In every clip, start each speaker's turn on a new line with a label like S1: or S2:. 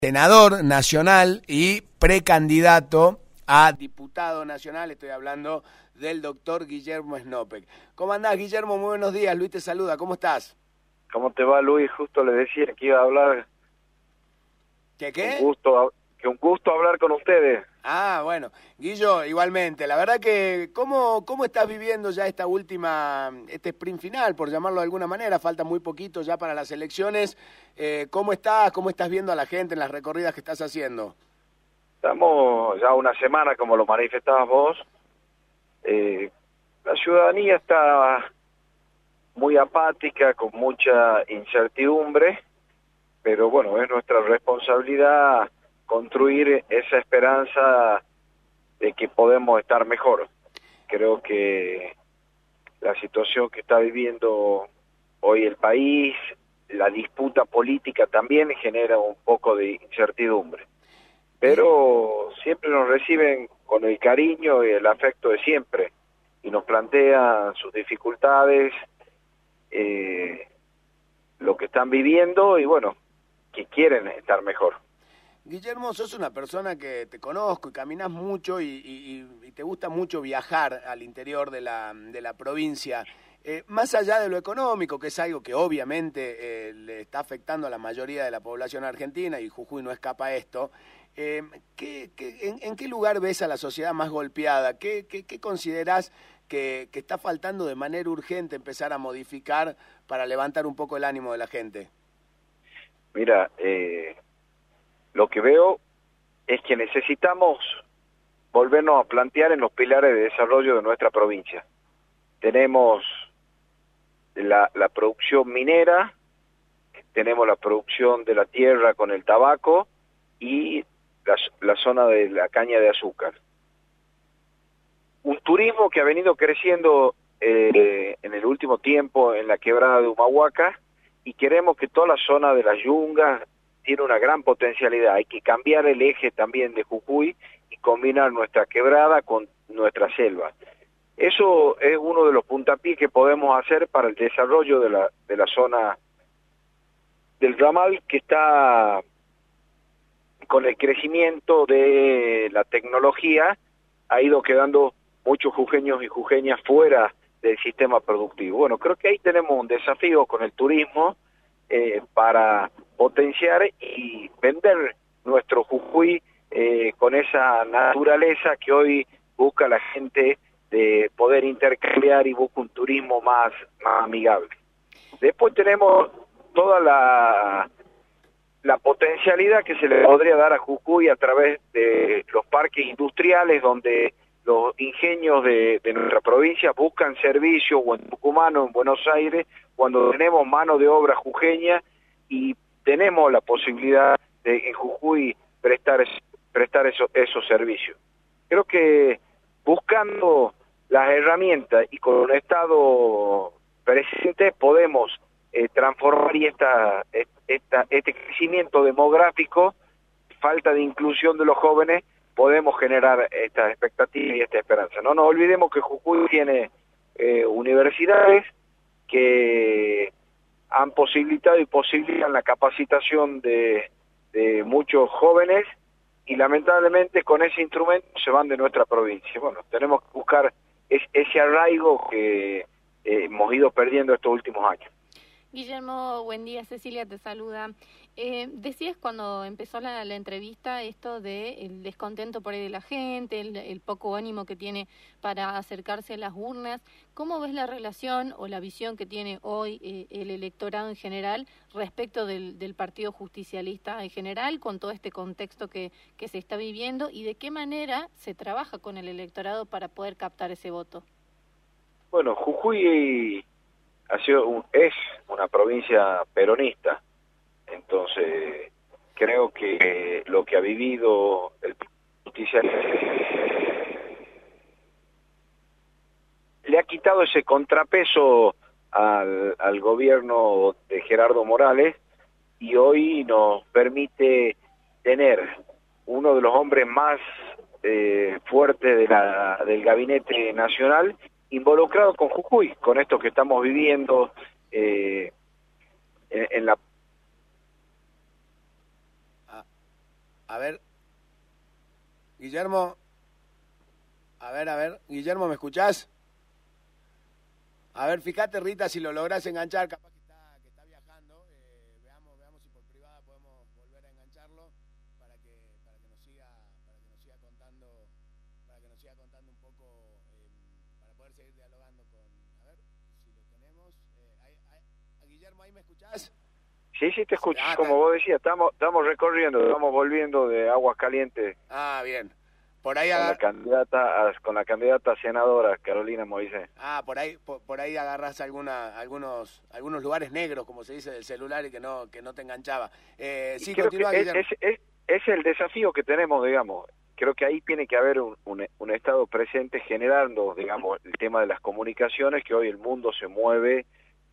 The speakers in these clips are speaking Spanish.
S1: senador nacional y precandidato a diputado nacional. Estoy hablando del doctor Guillermo Snopeck. ¿Cómo andás, Guillermo? Muy buenos días. Luis te saluda. ¿Cómo estás?
S2: ¿Cómo te va, Luis? Justo le decía que iba a hablar.
S1: ¿Qué?
S2: Un gusto hablar con ustedes.
S1: Ah, bueno. Guillo, igualmente. La verdad que, ¿cómo estás viviendo ya este sprint final, por llamarlo de alguna manera? Falta muy poquito ya para las elecciones. ¿Cómo estás viendo a la gente en las recorridas que estás haciendo?
S2: Estamos ya una semana, como lo manifestabas vos. La ciudadanía está muy apática, con mucha incertidumbre, pero bueno, es nuestra responsabilidad construir esa esperanza de que podemos estar mejor. Creo que la situación que está viviendo hoy el país, la disputa política también genera un poco de incertidumbre, pero siempre nos reciben con el cariño y el afecto de siempre y nos plantean sus dificultades, lo que están viviendo y bueno, que quieren estar mejor.
S1: Guillermo, sos una persona que te conozco y caminas mucho y te gusta mucho viajar al interior de la provincia. Más allá de lo económico, que es algo que obviamente le está afectando a la mayoría de la población argentina, y Jujuy no escapa a esto, ¿en qué lugar ves a la sociedad más golpeada? ¿Qué considerás que está faltando de manera urgente empezar a modificar para levantar un poco el ánimo de la gente?
S2: Mira, lo que veo es que necesitamos volvernos a plantear en los pilares de desarrollo de nuestra provincia. Tenemos la producción minera, tenemos la producción de la tierra con el tabaco y la zona de la caña de azúcar. Un turismo que ha venido creciendo en el último tiempo en la quebrada de Humahuaca, y queremos que toda la zona de las yungas tiene una gran potencialidad. Hay que cambiar el eje también de Jujuy y combinar nuestra quebrada con nuestra selva. Eso es uno de los puntapiés que podemos hacer para el desarrollo de la zona del ramal, que está con el crecimiento de la tecnología, ha ido quedando muchos jujeños y jujeñas fuera del sistema productivo. Bueno, creo que ahí tenemos un desafío con el turismo para potenciar y vender nuestro Jujuy con esa naturaleza que hoy busca la gente, de poder intercambiar, y busca un turismo más amigable. Después tenemos toda la potencialidad que se le podría dar a Jujuy a través de los parques industriales, donde los ingenios de nuestra provincia buscan servicio, o en Tucumán o en Buenos Aires, cuando tenemos mano de obra jujeña y tenemos la posibilidad de en Jujuy prestar esos servicios. Creo que buscando las herramientas y con un Estado presente podemos transformar este crecimiento demográfico, falta de inclusión de los jóvenes, podemos generar esta expectativa y esta esperanza. No nos olvidemos que Jujuy tiene universidades que han posibilitado y posibilitan la capacitación de muchos jóvenes, y lamentablemente con ese instrumento se van de nuestra provincia. Bueno, tenemos que buscar ese arraigo que hemos ido perdiendo estos últimos años.
S3: Guillermo, buen día. Cecilia te saluda. Decías cuando empezó la entrevista esto del descontento por ahí de la gente, el poco ánimo que tiene para acercarse a las urnas. ¿Cómo ves la relación o la visión que tiene hoy el electorado en general respecto del Partido Justicialista en general, con todo este contexto que se está viviendo, y de qué manera se trabaja con el electorado para poder captar ese voto?
S2: Bueno, Jujuy es una provincia peronista, entonces creo que lo que ha vivido el justicialismo le ha quitado ese contrapeso al gobierno de Gerardo Morales, y hoy nos permite tener uno de los hombres más fuertes del gabinete nacional involucrado con Jujuy, con esto que estamos viviendo en la
S1: A ver. Guillermo. A ver. Guillermo, ¿me escuchás? A ver, fíjate, Rita, si lo lográs enganchar, capaz que está viajando. Veamos si por privada podemos volver a engancharlo para que nos siga contando, un poco, para poder seguir dialogando con, a ver si lo tenemos. Guillermo, ¿ahí me escuchás?
S2: Sí, te escucho. Como vos decías, estamos recorriendo, estamos volviendo de Aguascalientes.
S1: Ah, bien. Por ahí
S2: con la candidata senadora Carolina Moisés.
S1: Ah, por ahí agarrás algunos lugares negros, como se dice, del celular y que no te enganchaba. Sí, continúa, Guillermo.
S2: Es el desafío que tenemos, digamos. Creo que ahí tiene que haber un Estado presente generando, digamos, el tema de las comunicaciones, que hoy el mundo se mueve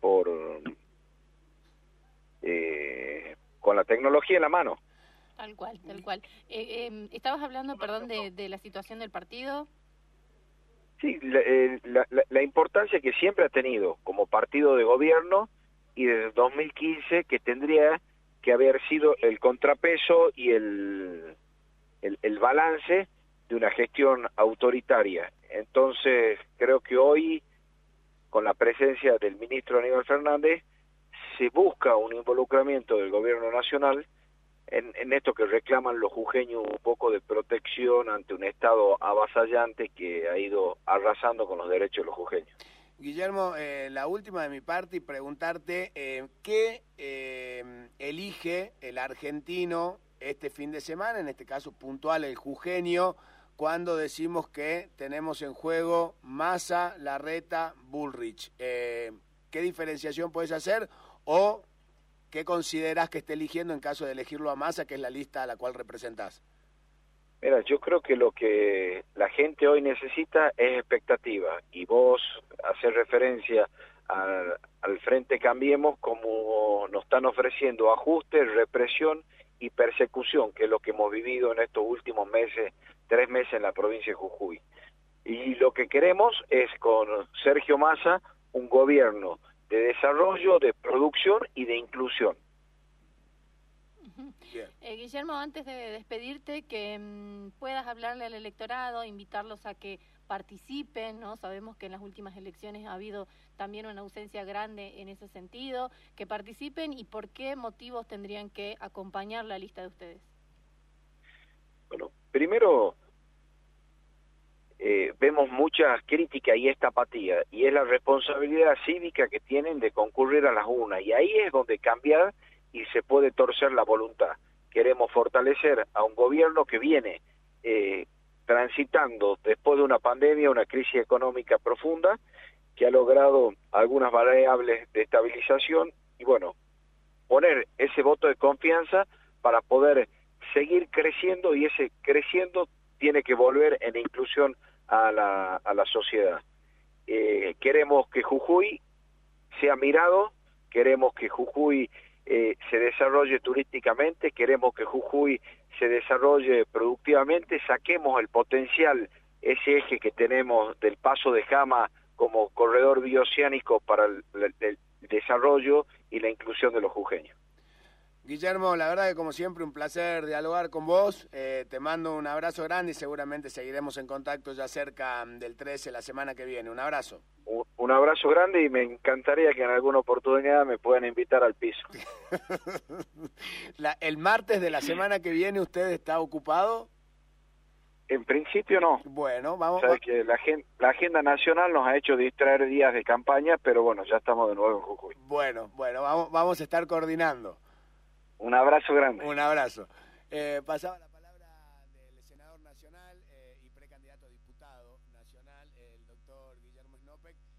S2: con la tecnología en la mano.
S3: Tal cual. Estabas hablando, perdón, de la situación del partido.
S2: Sí, la importancia que siempre ha tenido como partido de gobierno y desde 2015 que tendría que haber sido el contrapeso y el balance de una gestión autoritaria. Entonces, creo que hoy, con la presencia del ministro Aníbal Fernández, se busca un involucramiento del gobierno nacional en esto que reclaman los jujeños, un poco de protección ante un Estado avasallante que ha ido arrasando con los derechos de los jujeños.
S1: Guillermo, la última de mi parte y preguntarte qué elige el argentino este fin de semana, en este caso puntual el jujeño, cuando decimos que tenemos en juego Massa, Larreta, Bullrich. ¿Qué diferenciación puedes hacer o qué considerás que esté eligiendo en caso de elegirlo a Massa, que es la lista a la cual representás?
S2: Mira, yo creo que lo que la gente hoy necesita es expectativa, y vos haces referencia al Frente Cambiemos como nos están ofreciendo ajustes, represión y persecución, que es lo que hemos vivido en estos últimos 3 meses en la provincia de Jujuy. Y lo que queremos es con Sergio Massa un gobierno de desarrollo, de producción y de inclusión.
S3: Guillermo, antes de despedirte, que puedas hablarle al electorado, invitarlos a que participen, ¿no? Sabemos que en las últimas elecciones ha habido también una ausencia grande en ese sentido, que participen y por qué motivos tendrían que acompañar la lista de ustedes.
S2: Bueno, primero vemos muchas críticas y esta apatía, y es la responsabilidad cívica que tienen de concurrir a las urnas, y ahí es donde cambiar y se puede torcer la voluntad. Queremos fortalecer a un gobierno que viene transitando después de una pandemia, una crisis económica profunda, que ha logrado algunas variables de estabilización, y bueno, poner ese voto de confianza para poder seguir creciendo, y ese creciendo tiene que volver en inclusión a la sociedad. Queremos que Jujuy sea mirado, queremos que Jujuy se desarrolle turísticamente, queremos que Jujuy se desarrolle productivamente, saquemos el potencial, ese eje que tenemos del Paso de Jama como corredor bioceánico para el desarrollo y la inclusión de los jujeños.
S1: Guillermo, la verdad que como siempre un placer dialogar con vos, te mando un abrazo grande y seguramente seguiremos en contacto ya cerca del 13 la semana que viene. Un abrazo.
S2: Un abrazo grande y me encantaría que en alguna oportunidad me puedan invitar al piso.
S1: ¿El martes de la semana que viene usted está ocupado?
S2: En principio no.
S1: Bueno, vamos.
S2: Sabes que la agenda nacional nos ha hecho distraer días de campaña, pero bueno, ya estamos de nuevo en Jujuy.
S1: Bueno, vamos a estar coordinando.
S2: Un abrazo grande.
S1: Un abrazo. Pasaba la palabra del senador nacional y precandidato a diputado nacional, el doctor Guillermo Snopek.